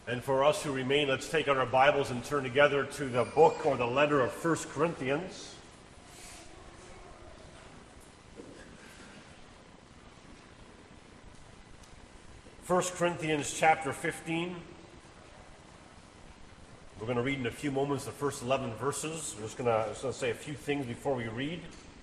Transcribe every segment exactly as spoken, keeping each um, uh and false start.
And for us who remain, let's take out our Bibles and turn together to the book or the letter of First Corinthians. First Corinthians chapter fifteen. We're going to read in a few moments the first eleven verses. I'm just going to, just going to say a few things before we read.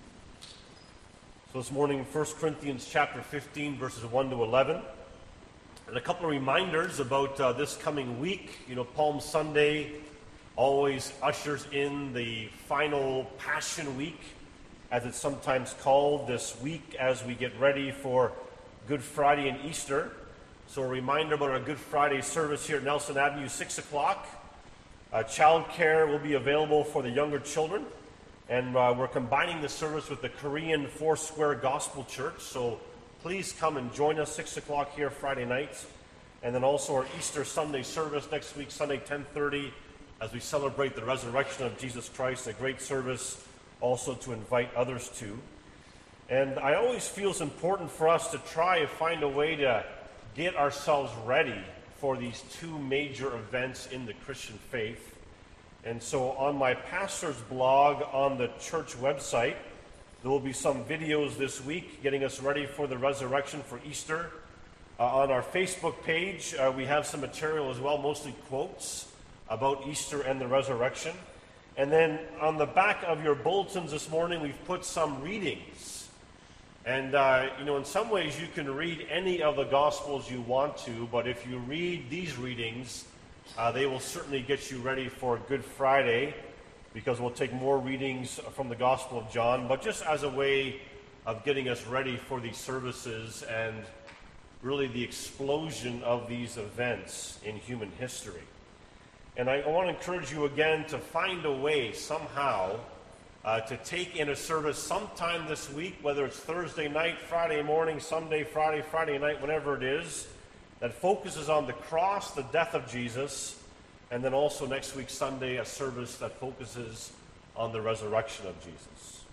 So this morning, First Corinthians chapter fifteen, verses one to eleven. And a couple of reminders about uh, this coming week. You know, Palm Sunday always ushers in the final Passion Week, as it's sometimes called, this week as we get ready for Good Friday and Easter. So a reminder about our Good Friday service here at Nelson Avenue, six o'clock. Uh, child care will be available for the younger children. And uh, we're combining the service with the Korean Foursquare Gospel Church. So please come and join us six o'clock here Friday nights. And then also our Easter Sunday service next week, Sunday ten thirty, as we celebrate the resurrection of Jesus Christ. A great service also to invite others to. And I always feel it's important for us to try and find a way to get ourselves ready for these two major events in the Christian faith. And so on my pastor's blog on the church website, there will be some videos this week getting us ready for the resurrection for Easter. Uh, on our Facebook page, uh, we have some material as well, mostly quotes about Easter and the resurrection. And then on the back of your bulletins this morning, we've put some readings. And, uh, you know, in some ways you can read any of the Gospels you want to, but if you read these readings, uh, they will certainly get you ready for Good Friday, because we'll take more readings from the Gospel of John, but just as a way of getting us ready for these services and really the explosion of these events in human history. And I, I want to encourage you again to find a way somehow uh, to take in a service sometime this week, whether it's Thursday night, Friday morning, Sunday, Friday, Friday night, whenever it is, that focuses on the cross, the death of Jesus. And then also next week, Sunday, a service that focuses on the resurrection of Jesus.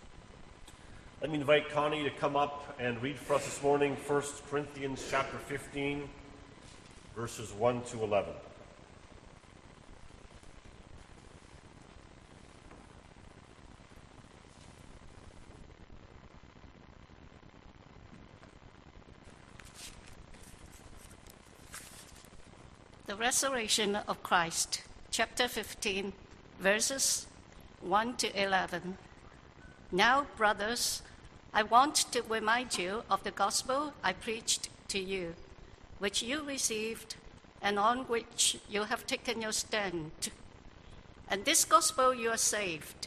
Let me invite Connie to come up and read for us this morning, First Corinthians chapter fifteen, verses one to eleven. The Resurrection of Christ, chapter fifteen, verses one to eleven. Now, brothers, I want to remind you of the gospel I preached to you, which you received and on which you have taken your stand. And this gospel you are saved.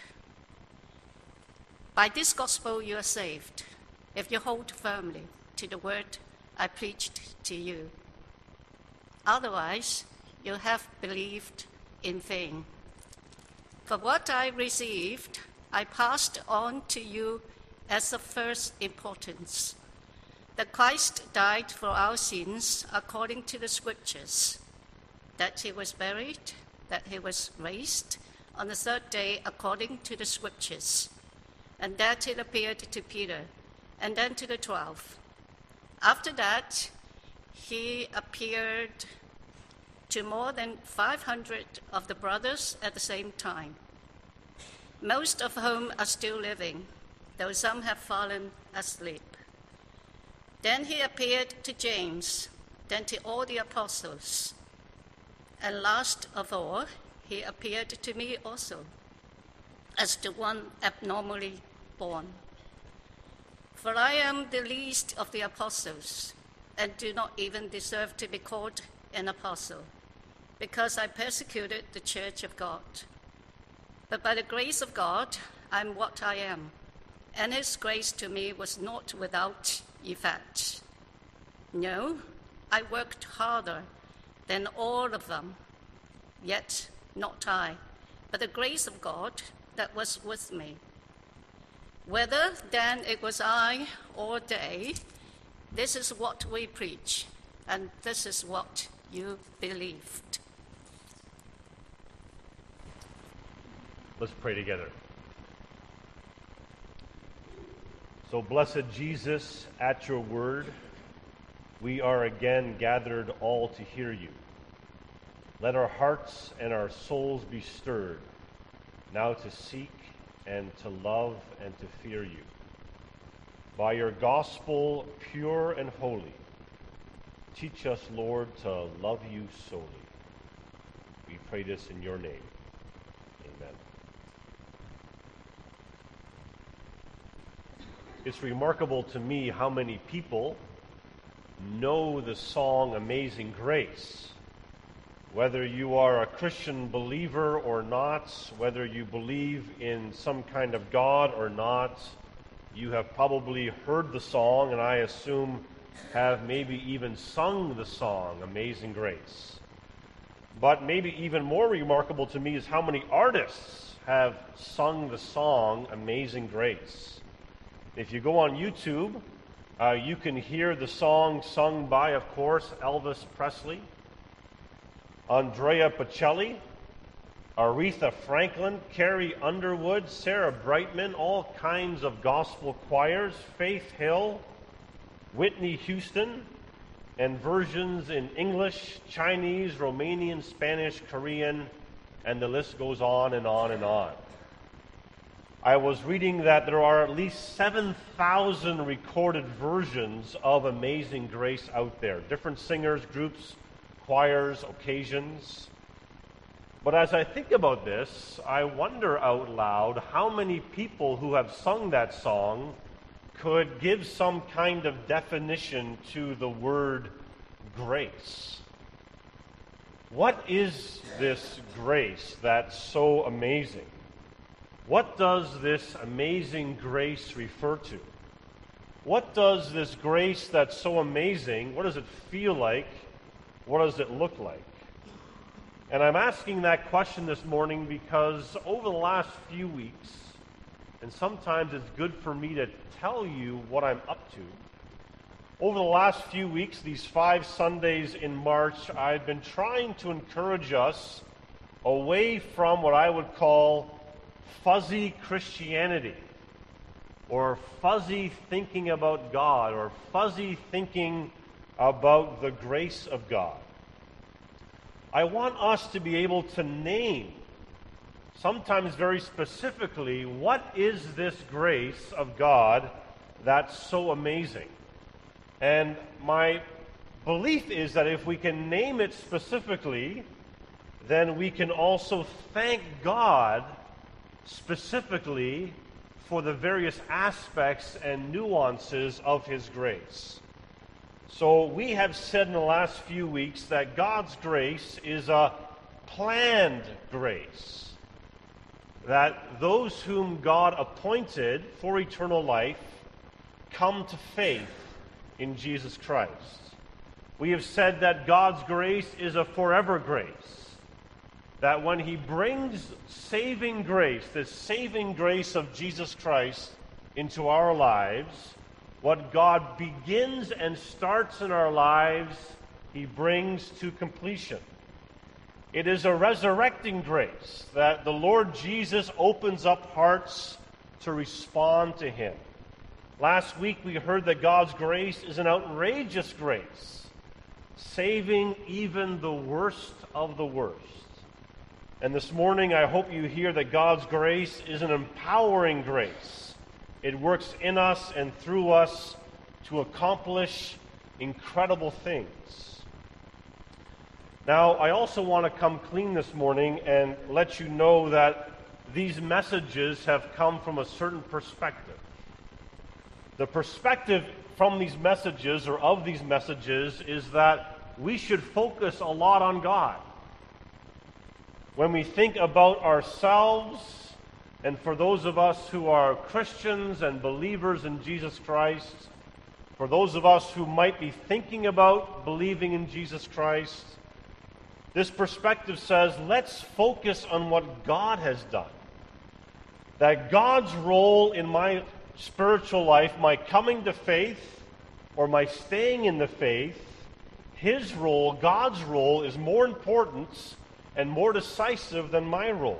By this gospel you are saved, if you hold firmly to the word I preached to you. Otherwise, you have believed in vain. For what I received, I passed on to you as of first importance, that Christ died for our sins according to the Scriptures, that he was buried, that he was raised on the third day according to the Scriptures, and that he appeared to Peter, and then to the twelve. After that, he appeared to more than five hundred of the brothers at the same time, most of whom are still living, though some have fallen asleep. Then he appeared to James, then to all the apostles. And last of all, he appeared to me also, as to one abnormally born. For I am the least of the apostles, and do not even deserve to be called an apostle, because I persecuted the church of God. But by the grace of God, I am what I am, and his grace to me was not without effect. No, I worked harder than all of them, yet not I, but the grace of God that was with me. Whether then it was I or they, this is what we preach, and this is what you believed. Let's pray together. So, blessed Jesus, at your word, we are again gathered all to hear you. Let our hearts and our souls be stirred, now to seek and to love and to fear you. By your gospel, pure and holy, teach us, Lord, to love you solely. We pray this in your name. Amen. It's remarkable to me how many people know the song Amazing Grace. Whether you are a Christian believer or not, whether you believe in some kind of God or not, you have probably heard the song, and I assume have maybe even sung the song Amazing Grace. But maybe even more remarkable to me is how many artists have sung the song Amazing Grace. If you go on YouTube, uh, you can hear the song sung by, of course, Elvis Presley, Andrea Bocelli, Aretha Franklin, Carrie Underwood, Sarah Brightman, all kinds of gospel choirs, Faith Hill, Whitney Houston, and versions in English, Chinese, Romanian, Spanish, Korean, and the list goes on and on and on. I was reading that there are at least seven thousand recorded versions of Amazing Grace out there. Different singers, groups, choirs, occasions. But as I think about this, I wonder out loud how many people who have sung that song could give some kind of definition to the word grace. What is this grace that's so amazing? What does this amazing grace refer to? What does this grace that's so amazing, what does it feel like? What does it look like? And I'm asking that question this morning because over the last few weeks, and sometimes it's good for me to tell you what I'm up to. Over the last few weeks, these five Sundays in March, I've been trying to encourage us away from what I would call fuzzy Christianity, or fuzzy thinking about God, or fuzzy thinking about the grace of God. I want us to be able to name, sometimes very specifically, what is this grace of God that's so amazing? And my belief is that if we can name it specifically, then we can also thank God specifically for the various aspects and nuances of His grace. So we have said in the last few weeks that God's grace is a planned grace. That those whom God appointed for eternal life come to faith in Jesus Christ. We have said that God's grace is a forever grace. That when He brings saving grace, this saving grace of Jesus Christ into our lives, what God begins and starts in our lives, He brings to completion. It is a resurrecting grace that the Lord Jesus opens up hearts to respond to Him. Last week we heard that God's grace is an outrageous grace, saving even the worst of the worst. And this morning I hope you hear that God's grace is an empowering grace. It works in us and through us to accomplish incredible things. Now, I also want to come clean this morning and let you know that these messages have come from a certain perspective. The perspective from these messages, or of these messages, is that we should focus a lot on God. When we think about ourselves, and for those of us who are Christians and believers in Jesus Christ, for those of us who might be thinking about believing in Jesus Christ, this perspective says, let's focus on what God has done. That God's role in my spiritual life, my coming to faith, or my staying in the faith, His role, God's role, is more important and more decisive than my role.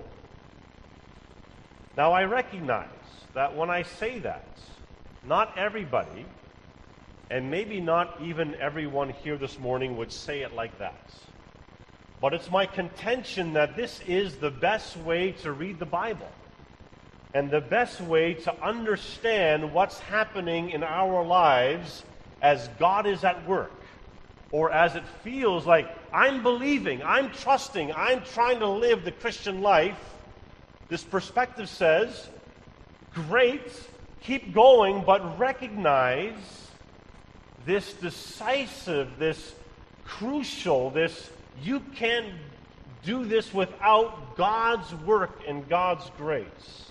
Now, I recognize that when I say that, not everybody, and maybe not even everyone here this morning, would say it like that. But it's my contention that this is the best way to read the Bible and the best way to understand what's happening in our lives as God is at work, or as it feels like I'm believing, I'm trusting, I'm trying to live the Christian life. This perspective says, great, keep going, but recognize this decisive, this crucial, this you can't do this without God's work and God's grace.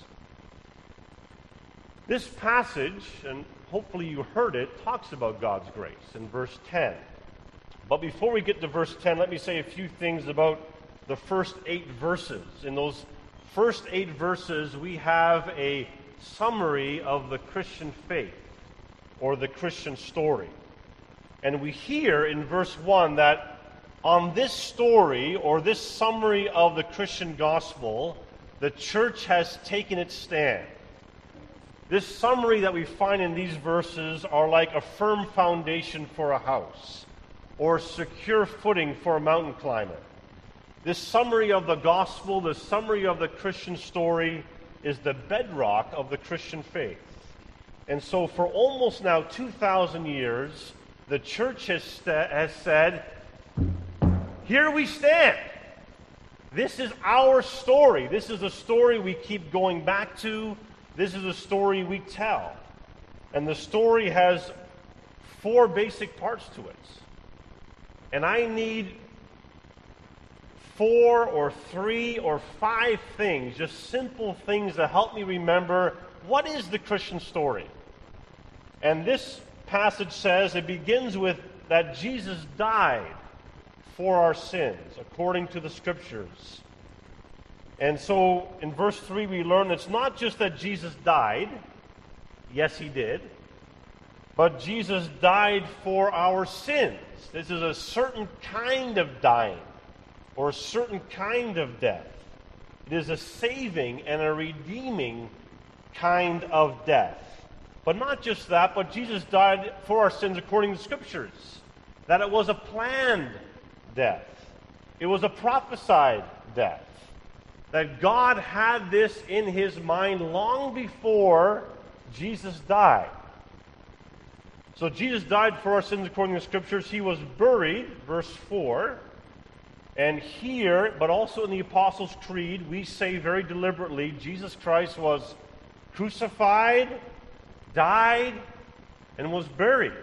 This passage, and hopefully you heard it, talks about God's grace in verse ten. But before we get to verse ten, let me say a few things about the first eight verses. In those first eight verses, we have a summary of the Christian faith, or the Christian story. And we hear in verse one that on this story, or this summary of the Christian gospel, the church has taken its stand. This summary that we find in these verses are like a firm foundation for a house, or secure footing for a mountain climber. This summary of the gospel, the summary of the Christian story, is the bedrock of the Christian faith. And so for almost now two thousand years, the church has, st- has said, here we stand. This is our story. This is a story we keep going back to. This is a story we tell. And the story has four basic parts to it. And I need four or three or five things, just simple things that help me remember what is the Christian story. And this passage says it begins with that Jesus died for our sins, according to the Scriptures. And so in verse three we learn it's not just that Jesus died. Yes, he did. But Jesus died for our sins. This is a certain kind of dying, or a certain kind of death. It is a saving and a redeeming kind of death. But not just that, but Jesus died for our sins according to the Scriptures. That it was a planned death. It was a prophesied death. That God had this in his mind long before Jesus died. So Jesus died for our sins according to the Scriptures. He was buried, verse four. And here, but also in the Apostles' Creed, we say very deliberately, Jesus Christ was crucified, died, and was buried.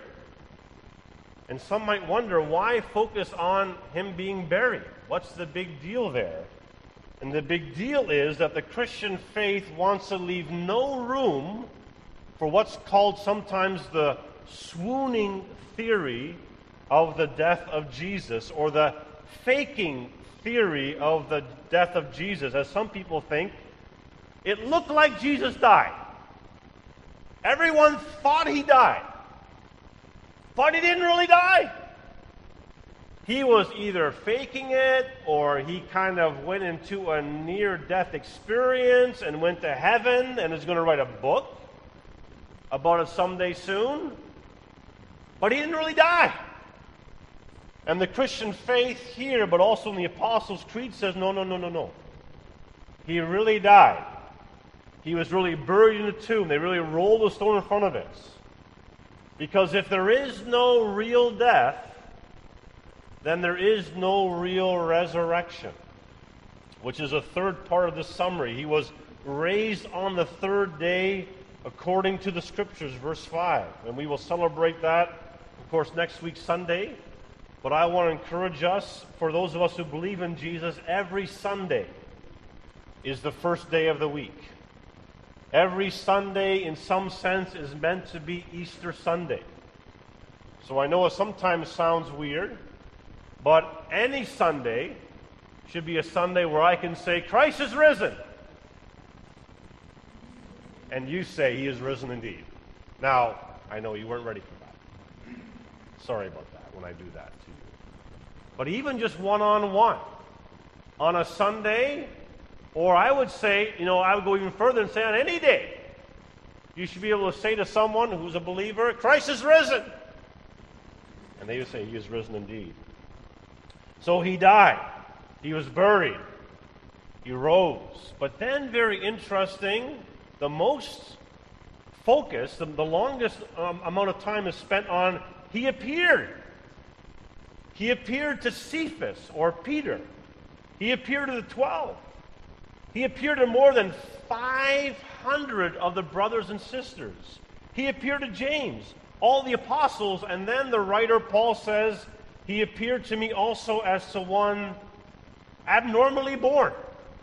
And some might wonder, why focus on him being buried? What's the big deal there? And the big deal is that the Christian faith wants to leave no room for what's called sometimes the swooning theory of the death of Jesus, or the faking theory of the death of Jesus. As some people think, it looked like Jesus died. Everyone thought he died. But he didn't really die. He was either faking it, or he kind of went into a near-death experience and went to heaven and is going to write a book about it someday soon. But he didn't really die. And the Christian faith here, but also in the Apostles' Creed, says, no, no, no, no, no. He really died. He was really buried in a tomb. They really rolled a stone in front of it. Because if there is no real death, then there is no real resurrection, which is a third part of the summary. He was raised on the third day according to the Scriptures, verse five. And we will celebrate that, of course, next week, Sunday. But I want to encourage us, for those of us who believe in Jesus, every Sunday is the first day of the week. Every Sunday, in some sense, is meant to be Easter Sunday. So I know it sometimes sounds weird, but any Sunday should be a Sunday where I can say, Christ is risen. And you say, he is risen indeed. Now, I know you weren't ready for that. Sorry about that when I do that to you. But even just one-on-one, on a Sunday, or I would say, you know, I would go even further and say on any day, you should be able to say to someone who's a believer, Christ is risen. And they would say, he is risen indeed. So he died. He was buried. He rose. But then, very interesting, the most focus, the, the longest um, amount of time is spent on he appeared. He appeared to Cephas or Peter. He appeared to the twelve. He appeared to more than five hundred of the brothers and sisters. He appeared to James, all the apostles, and then the writer Paul says, he appeared to me also as to one abnormally born.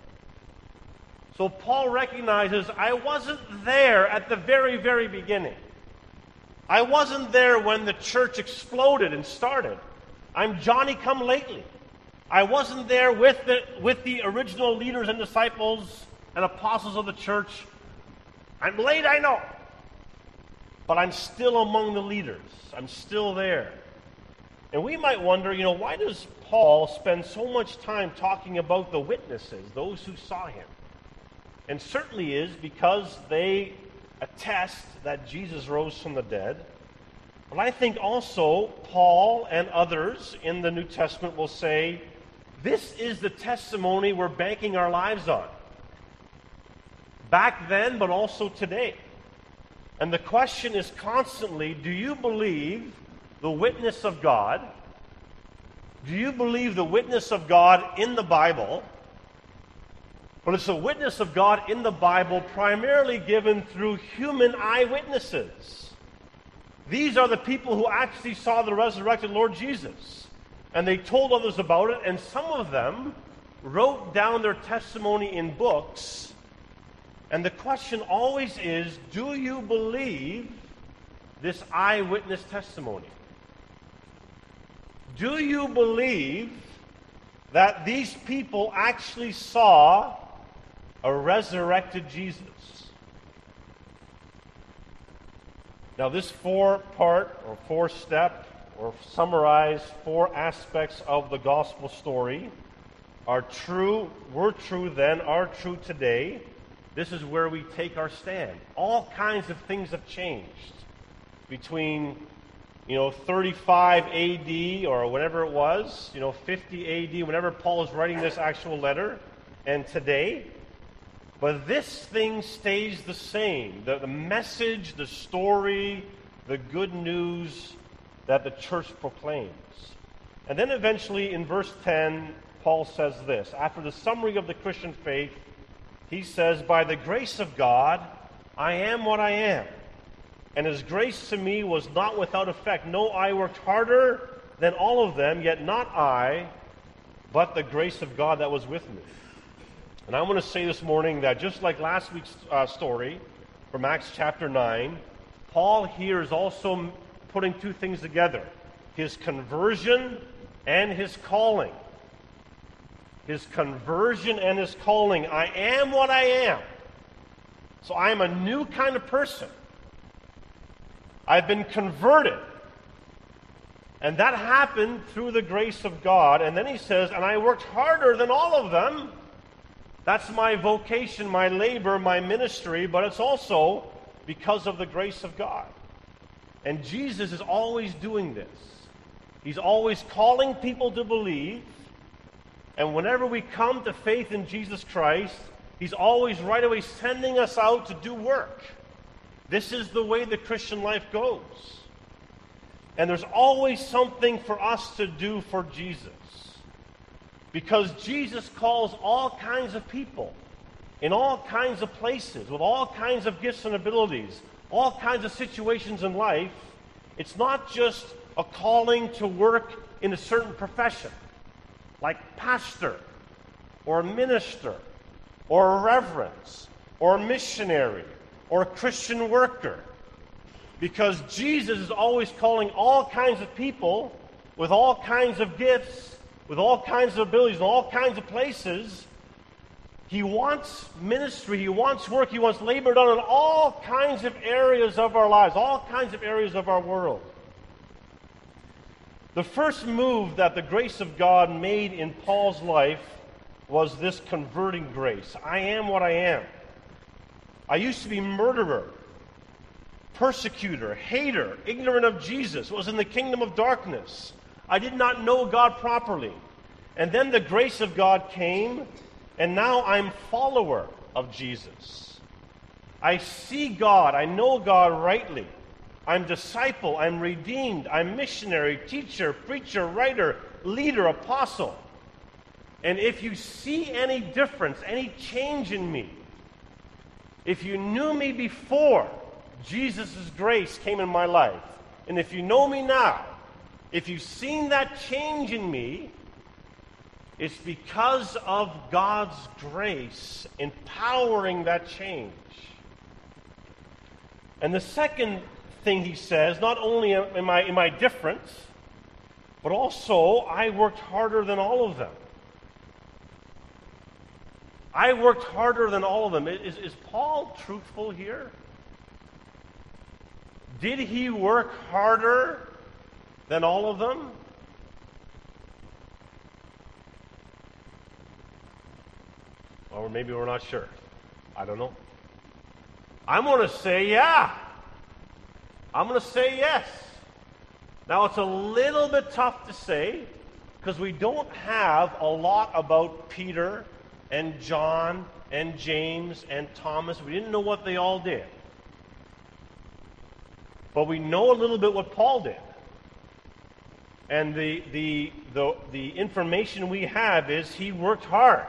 So Paul recognizes, I wasn't there at the very, very beginning. I wasn't there when the church exploded and started. I'm Johnny come lately. I wasn't there with the, with the original leaders and disciples and apostles of the church. I'm late, I know. But I'm still among the leaders. I'm still there. And we might wonder, you know, why does Paul spend so much time talking about the witnesses, those who saw him? And certainly is because they attest that Jesus rose from the dead. But I think also Paul and others in the New Testament will say, this is the testimony we're banking our lives on. Back then, but also today. And the question is constantly, do you believe the witness of God? Do you believe the witness of God in the Bible? But it's a witness of God in the Bible primarily given through human eyewitnesses. These are the people who actually saw the resurrected Lord Jesus. And they told others about it, and some of them wrote down their testimony in books. And the question always is, do you believe this eyewitness testimony? Do you believe that these people actually saw a resurrected Jesus? Now, this four-part or four-step or summarize four aspects of the gospel story are true, were true then, are true today. This is where we take our stand. All kinds of things have changed between, you know, thirty-five A D or whatever it was, you know, fifty A D, whenever Paul is writing this actual letter, and today. But this thing stays the same. The, the message, the story, the good news that the church proclaims. And then eventually in verse ten, Paul says this. After the summary of the Christian faith, he says, by the grace of God, I am what I am. And his grace to me was not without effect. No, I worked harder than all of them, yet not I, but the grace of God that was with me. And I want to say this morning that just like last week's uh, story from Acts chapter nine, Paul here is also putting two things together. His conversion and his calling. His conversion and his calling. I am what I am. So I am a new kind of person. I've been converted. And that happened through the grace of God. And then he says, and I worked harder than all of them. That's my vocation, my labor, my ministry, but it's also because of the grace of God. And Jesus is always doing this. He's always calling people to believe. And whenever we come to faith in Jesus Christ, he's always right away sending us out to do work. This is the way the Christian life goes. And there's always something for us to do for Jesus. Because Jesus calls all kinds of people in all kinds of places with all kinds of gifts and abilities, all kinds of situations in life. It's not just a calling to work in a certain profession, like pastor or minister or reverend or missionary or Christian worker. Because Jesus is always calling all kinds of people with all kinds of gifts, with all kinds of abilities, in all kinds of places. He wants ministry, he wants work, he wants labor done in all kinds of areas of our lives, all kinds of areas of our world. The first move that the grace of God made in Paul's life was this converting grace. I am what I am. I used to be murderer, persecutor, hater, ignorant of Jesus, was in the kingdom of darkness. I did not know God properly. And then the grace of God came, and now I'm follower of Jesus. I see God, I know God rightly. I'm disciple, I'm redeemed, I'm missionary, teacher, preacher, writer, leader, apostle. And if you see any difference, any change in me, if you knew me before Jesus' grace came in my life, and if you know me now, if you've seen that change in me, it's because of God's grace empowering that change. And the second thing he says, not only am I, am I different, but also I worked harder than all of them. I worked harder than all of them. Is, is Paul truthful here? Did he work harder than all of them? Or maybe we're not sure. I don't know. I'm going to say yeah. I'm going to say yes. Now, it's a little bit tough to say because we don't have a lot about Peter and John and James and Thomas. We didn't know what they all did. But we know a little bit what Paul did. And the, the, the, the information we have is he worked hard.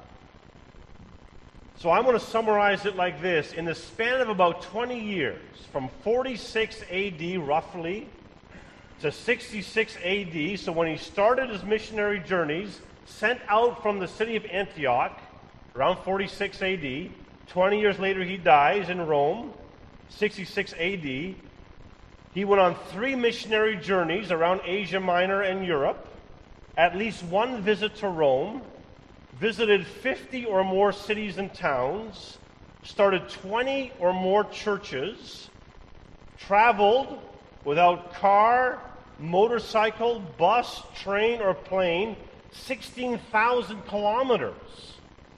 So I'm going to summarize it like this. In the span of about twenty years, from forty-six A D roughly to sixty-six A D, so when he started his missionary journeys, sent out from the city of Antioch, around forty-six A D, twenty years later he dies in Rome, sixty-six A D. He went on three missionary journeys around Asia Minor and Europe, at least one visit to Rome, visited fifty or more cities and towns, started twenty or more churches, traveled without car, motorcycle, bus, train, or plane, sixteen thousand kilometers.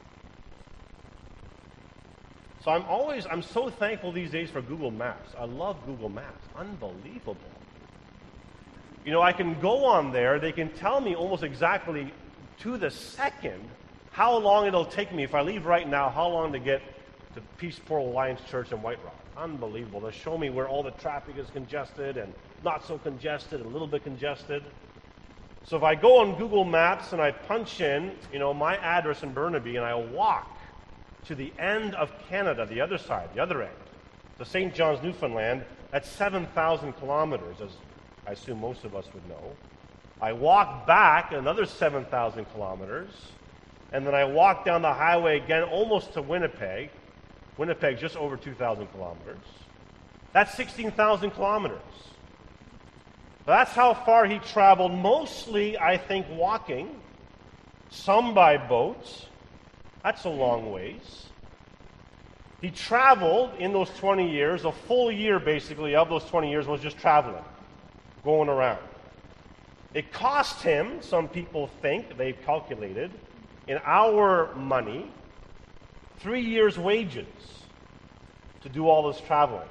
So I'm always, I'm so thankful these days for Google Maps. I love Google Maps. Unbelievable. You know, I can go on there, they can tell me almost exactly to the second how long it'll take me if I leave right now, how long to get to Peace Portal Alliance Church in White Rock. Unbelievable. They'll show me where all the traffic is congested and not so congested, a little bit congested. So if I go on Google Maps and I punch in, you know, my address in Burnaby and I walk to the end of Canada, the other side, the other end, to Saint John's, Newfoundland, that's seven thousand kilometers, as I assume most of us would know. I walk back another seven thousand kilometers, and then I walk down the highway again almost to Winnipeg. Winnipeg, just over two thousand kilometers. That's sixteen thousand kilometers. That's how far he traveled, mostly, I think, walking, some by boat. That's a long ways. He traveled in those twenty years, a full year basically of those twenty years was just traveling, going around. It cost him, some people think, they've calculated, in our money, three years' wages to do all this traveling.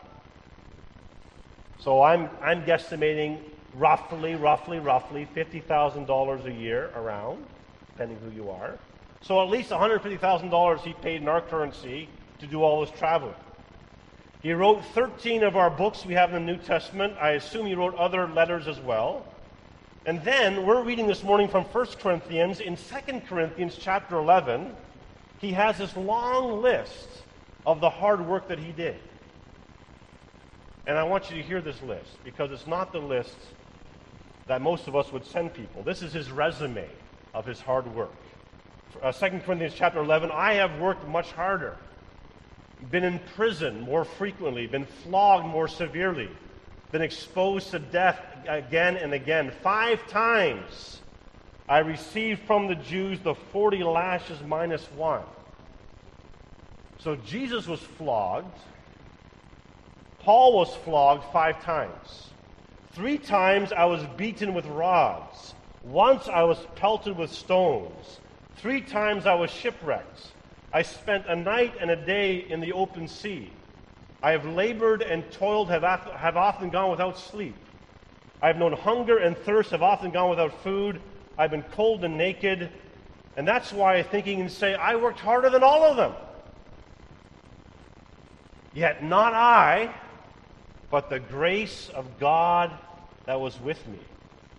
So I'm I'm guesstimating roughly, roughly, roughly fifty thousand dollars a year around, depending who you are. So at least one hundred fifty thousand dollars he paid in our currency to do all this traveling. He wrote thirteen of our books we have in the New Testament. I assume he wrote other letters as well. And then we're reading this morning from First Corinthians. In Second Corinthians chapter eleven, he has this long list of the hard work that he did. And I want you to hear this list, because it's not the list that most of us would send people. This is his resume of his hard work. Uh, Second Corinthians chapter eleven, I have worked much harder, been in prison more frequently, been flogged more severely, been exposed to death again and again. Five times I received from the Jews the forty lashes minus one. So Jesus was flogged. Paul was flogged five times. Three times I was beaten with rods. Once I was pelted with stones. Three times I was shipwrecked. I spent a night and a day in the open sea. I have labored and toiled, have, have often gone without sleep. I have known hunger and thirst, have often gone without food. I've been cold and naked, and that's why I think he can say, I worked harder than all of them. Yet not I, but the grace of God that was with me.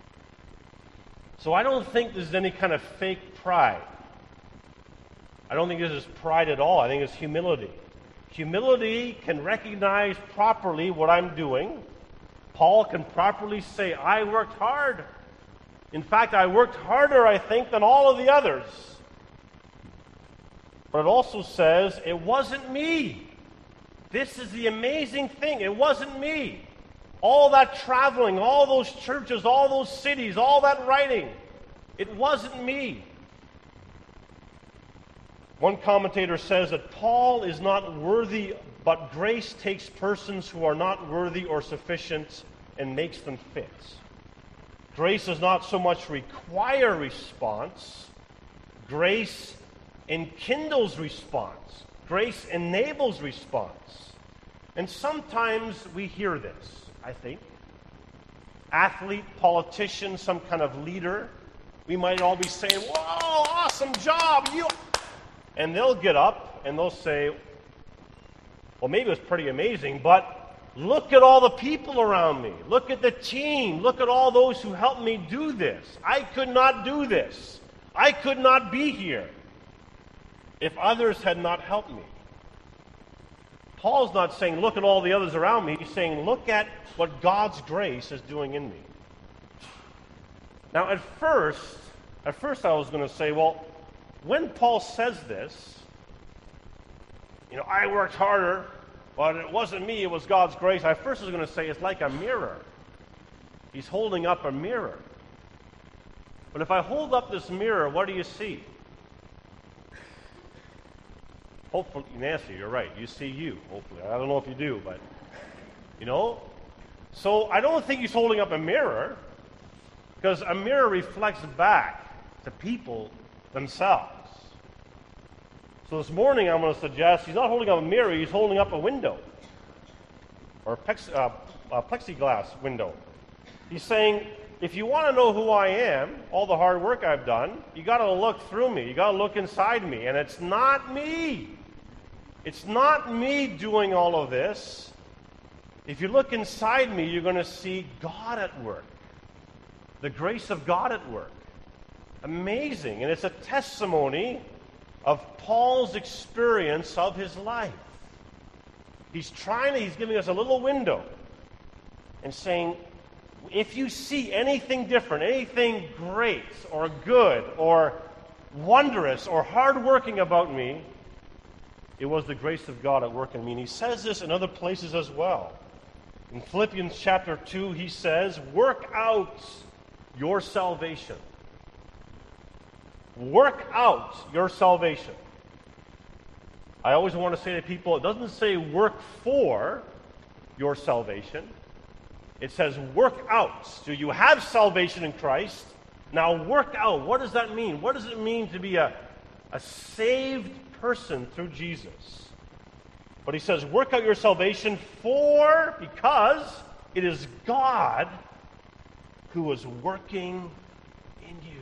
So I don't think there's any kind of fake pride. I don't think this is pride at all. I think it's humility. Humility can recognize properly what I'm doing. Paul can properly say, I worked hard. In fact, I worked harder, I think, than all of the others. But it also says, it wasn't me. This is the amazing thing. It wasn't me. All that traveling, all those churches, all those cities, all that writing, it wasn't me. One commentator says that Paul is not worthy, but grace takes persons who are not worthy or sufficient and makes them fit. Grace does not so much require response. Grace enkindles response. Grace enables response. And sometimes we hear this, I think. Athlete, politician, some kind of leader. We might all be saying, whoa, awesome job, you... And they'll get up and they'll say, well, maybe it was pretty amazing, but look at all the people around me. Look at the team. Look at all those who helped me do this. I could not do this. I could not be here if others had not helped me. Paul's not saying, look at all the others around me. He's saying, look at what God's grace is doing in me. Now, at first, at first I was going to say, well, when Paul says this, you know, I worked harder, but it wasn't me, it was God's grace. I first was going to say it's like a mirror. He's holding up a mirror. But if I hold up this mirror, what do you see? Hopefully, Nancy, you're right. You see you, hopefully. I don't know if you do, but, you know. So I don't think he's holding up a mirror, because a mirror reflects back to people themselves. So this morning I'm going to suggest he's not holding up a mirror, he's holding up a window. Or a, plex, uh, a plexiglass window. He's saying, if you want to know who I am, all the hard work I've done, you got to look through me. You got to look inside me. And it's not me. It's not me doing all of this. If you look inside me, you're going to see God at work. The grace of God at work. Amazing. And it's a testimony of Paul's experience of his life. He's trying to, he's giving us a little window and saying, if you see anything different, anything great or good or wondrous or hardworking about me, it was the grace of God at work in me. And he says this in other places as well. In Philippians chapter two, he says, work out your salvation. Work out your salvation. I always want to say to people, it doesn't say work for your salvation. It says work out. Do you have salvation in Christ? Now work out. What does that mean? What does it mean to be a, a saved person through Jesus? But he says work out your salvation for, because it is God who is working in you.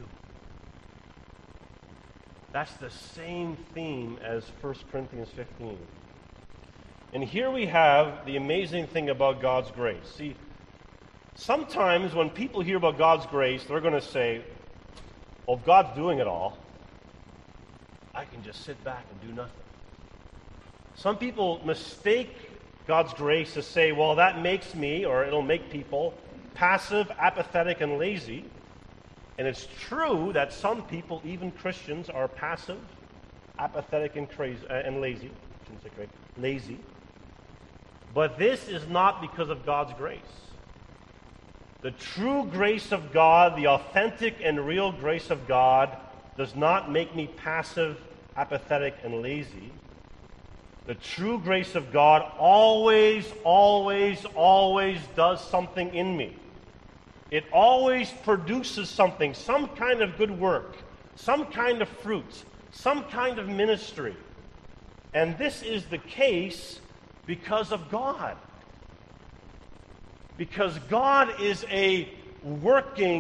That's the same theme as First Corinthians fifteen. And here we have the amazing thing about God's grace. See, sometimes when people hear about God's grace, they're going to say, well, if God's doing it all, I can just sit back and do nothing. Some people mistake God's grace to say, well, that makes me, or it'll make people, passive, apathetic, and lazy. And it's true that some people, even Christians, are passive, apathetic, and crazy, uh, and lazy. I shouldn't say crazy, lazy. But this is not because of God's grace. The true grace of God, the authentic and real grace of God, does not make me passive, apathetic, and lazy. The true grace of God always, always, always does something in me. It always produces something, some kind of good work, some kind of fruit, some kind of ministry. And this is the case because of God. Because God is a working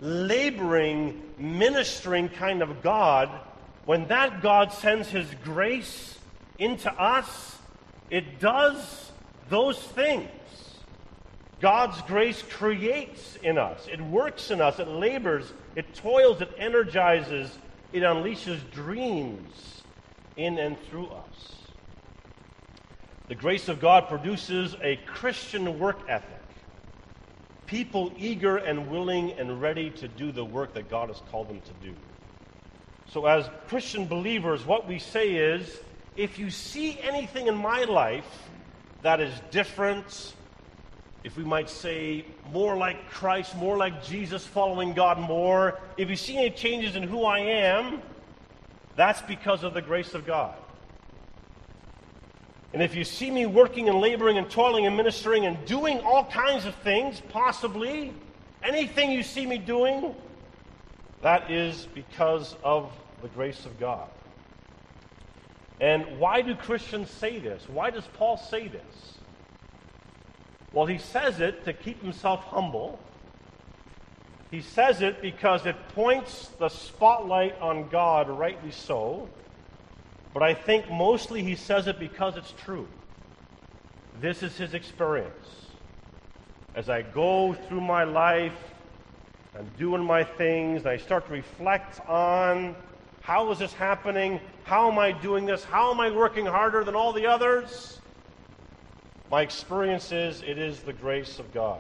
laboring, ministering kind of God, when that God sends His grace into us, it does those things. God's grace creates in us. It works in us. It labors. It toils. It energizes. It unleashes dreams in and through us. The grace of God produces a Christian work ethic. People eager and willing and ready to do the work that God has called them to do. So as Christian believers, what we say is, if you see anything in my life that is different, if we might say more like Christ, more like Jesus, following God more, if you see any changes in who I am, that's because of the grace of God. And if you see me working and laboring and toiling and ministering and doing all kinds of things, possibly, anything you see me doing, that is because of the grace of God. And why do Christians say this? Why does Paul say this? Well, he says it to keep himself humble. He says it because it points the spotlight on God, rightly so. But I think mostly he says it because it's true. This is his experience. As I go through my life and doing my things, and I start to reflect on how is this happening? How am I doing this? How am I working harder than all the others? My experience is it is the grace of God.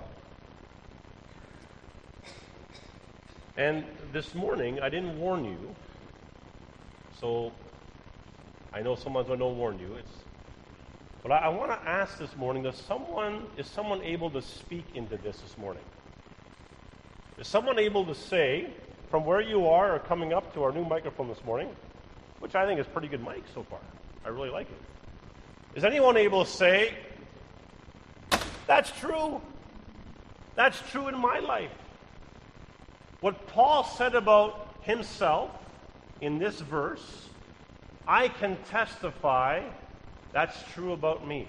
And this morning, I didn't warn you, so I know someone's going to warn you. It's, but I, I want to ask this morning, does someone, is someone able to speak into this this morning? Is someone able to say, from where you are or coming up to our new microphone this morning, which I think is pretty good mic so far. I really like it. Is anyone able to say, that's true. That's true in my life. What Paul said about himself in this verse, I can testify that's true about me.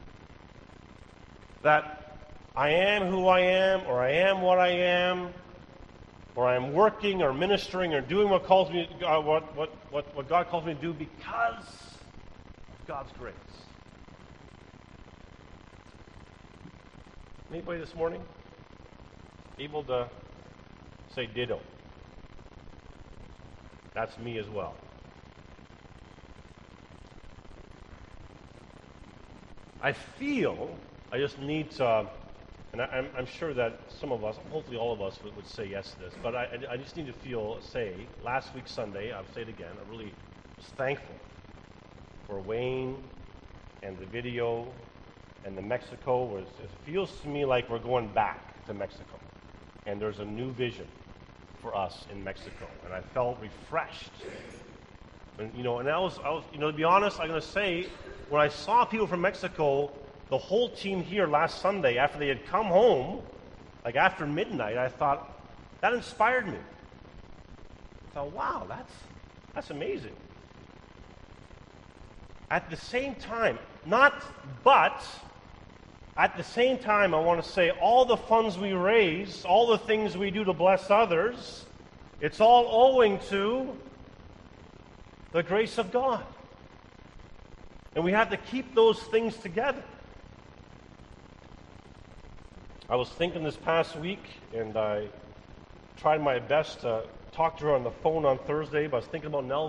That I am who I am, or I am what I am, or I am working or ministering or doing what calls me uh, what, what, what, what God calls me to do because of God's grace. Anybody this morning able to say ditto? That's me as well. I feel I just need to, and I, I'm, I'm sure that some of us, hopefully all of us, would, would say yes to this, but I, I just need to feel, say, last week Sunday, I'll say it again, I really was thankful for Wayne and the video and the Mexico. Was, it feels to me like we're going back to Mexico, and there's a new vision for us in Mexico, and I felt refreshed. And, you know, and I was, I was, you know, to be honest, I'm going to say, when I saw people from Mexico, the whole team here last Sunday, after they had come home, like after midnight, I thought, that inspired me. I thought, wow, that's, that's amazing. At the same time, not but, at the same time, I want to say all the funds we raise, all the things we do to bless others, it's all owing to the grace of God. And we have to keep those things together. I was thinking this past week, and I tried my best to talk to her on the phone on Thursday, but I was thinking about Nell.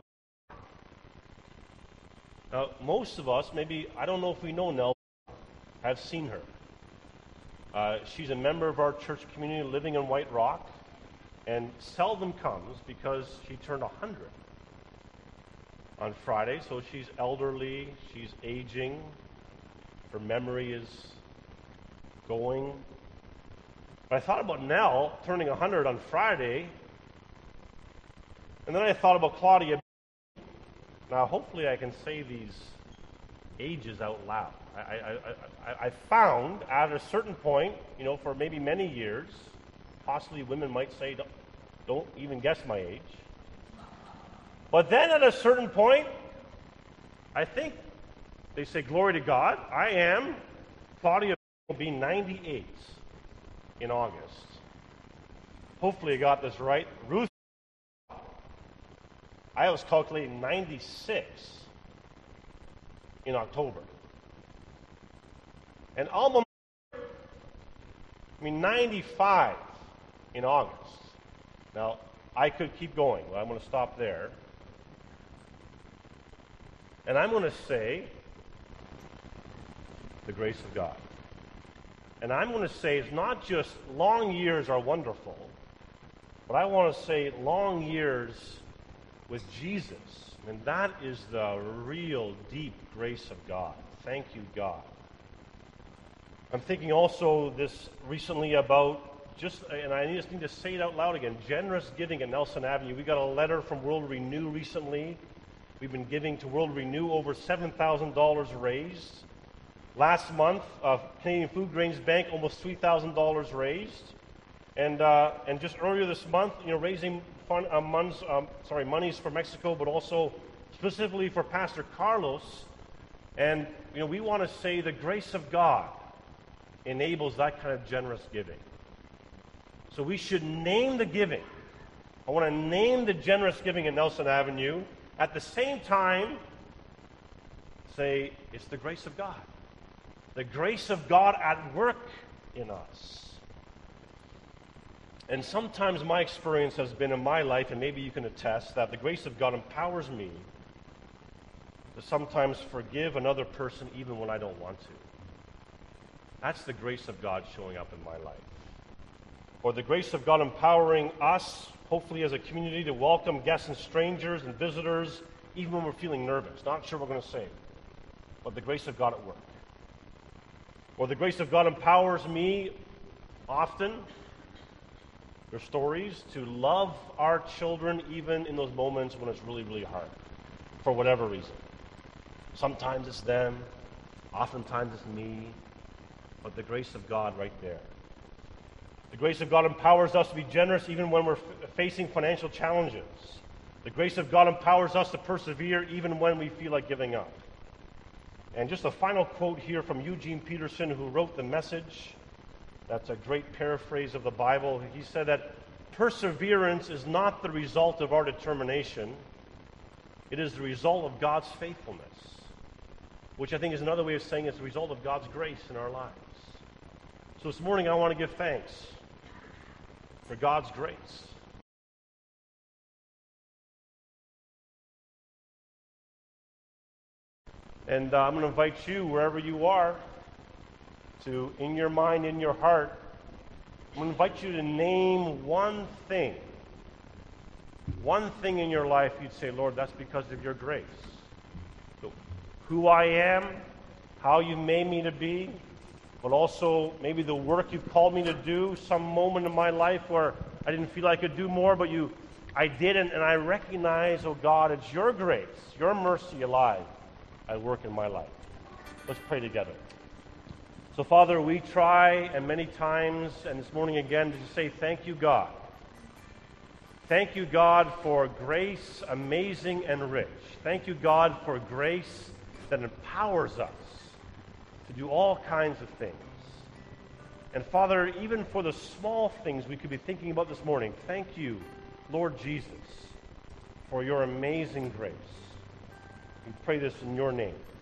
Now, most of us, maybe, I don't know if we know Nell, have seen her. Uh, she's a member of our church community living in White Rock, and seldom comes because she turned one hundred on Friday, so she's elderly, she's aging, her memory is going. But I thought about Nell turning one hundred on Friday, and then I thought about Claudia. Now, hopefully I can say these ages out loud. I, I, I, I found at a certain point, you know, for maybe many years, possibly women might say, don't, don't even guess my age. But then at a certain point, I think they say, glory to God, I am, Claudia will be ninety-eight in August. hopefully I got this right. Ruth, I was calculating ninety-six in October. And Alma, I mean ninety-five in August. Now, I could keep going, but I'm going to stop there. And I'm going to say the grace of God. And I'm going to say it's not just long years are wonderful, but I want to say long years with Jesus. And that is the real deep grace of God. Thank you, God. I'm thinking also this recently about just, and I just need to say it out loud again, generous giving at Nelson Avenue. We got a letter from World Renew recently. We've been giving to World Renew over seven thousand dollars raised. Last month, uh, Canadian Food Grains Bank, almost three thousand dollars raised. And uh, and just earlier this month, you know, raising fund, uh, monies, um, sorry, monies for Mexico, but also specifically for Pastor Carlos. And, you know, we want to say the grace of God enables that kind of generous giving. So we should name the giving. I want to name the generous giving in Nelson Avenue. At the same time, say it's the grace of God. The grace of God at work in us. And sometimes my experience has been in my life, and maybe you can attest, that the grace of God empowers me to sometimes forgive another person even when I don't want to. That's the grace of God showing up in my life. Or the grace of God empowering us, hopefully as a community, to welcome guests and strangers and visitors, even when we're feeling nervous, not sure what we're going to say. But the grace of God at work. Or the grace of God empowers me often, their stories, to love our children even in those moments when it's really, really hard, for whatever reason. Sometimes it's them, oftentimes it's me, but the grace of God right there. The grace of God empowers us to be generous even when we're f- facing financial challenges. The grace of God empowers us to persevere even when we feel like giving up. And just a final quote here from Eugene Peterson, who wrote The Message. That's a great paraphrase of the Bible. He said that perseverance is not the result of our determination. It is the result of God's faithfulness, which I think is another way of saying it's the result of God's grace in our lives. So this morning I want to give thanks for God's grace. And uh, I'm going to invite you, wherever you are, to, in your mind, in your heart, I'm going to invite you to name one thing. One thing in your life you'd say, Lord, that's because of your grace. So, who I am, how you made me to be, but also maybe the work you've called me to do, some moment in my life where I didn't feel I could do more, but you, I didn't, and I recognize, oh God, it's your grace, your mercy alive at work in my life. Let's pray together. So, Father, we try, and many times, and this morning again, to say thank you, God. Thank you, God, for grace amazing and rich. Thank you, God, for grace that empowers us to do all kinds of things. And, Father, even for the small things we could be thinking about this morning, thank you, Lord Jesus, for your amazing grace. We pray this in your name.